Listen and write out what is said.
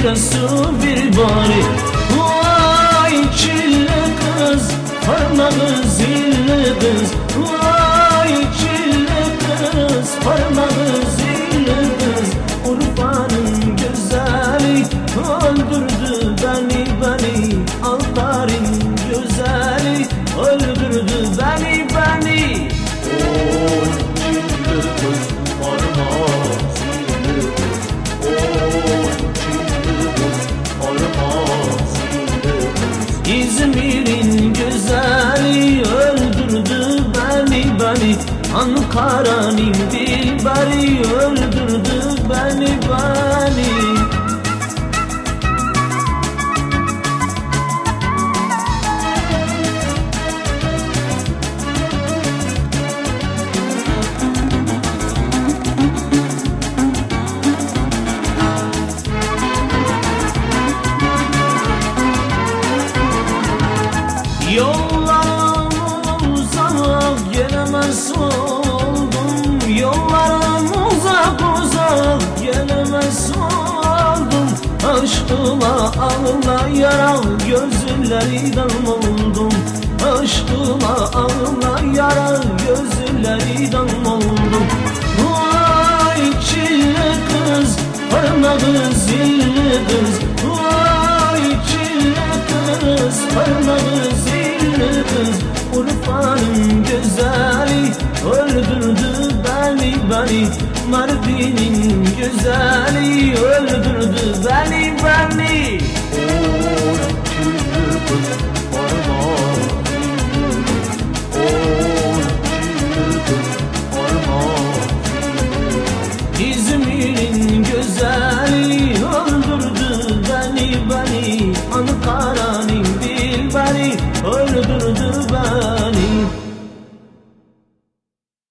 su bir bari. Vay çilli kız, parmağı zilli kız. Vay çilli kız, parmağı zilli kız. Urfa'nın güzeli öldürdü beni. Altar'ın güzeli öldürdü beni. Oy çilli kız, parmağı zilli kız. Oy çilli kız, parmağı zilli kız. İzmir'in güzeli öldürdü beni. Ankara'nın dilberi öldürdü beni. Yollarım uzak gelemez oldum. Yollarım uzak gelemez oldum. Aşkıma ağlayarak gözlerden oldum. Aşkıma ağlayarak gözlerden oldum. Vay çilli kız, parmağı zilli kız. Vay çilli kız, parmağı zilli kız. Urfa'nın güzeli öldürdü beni. Mardin'in güzeli öldürdü beni. Oy çilli kız, parmağı zilli kız.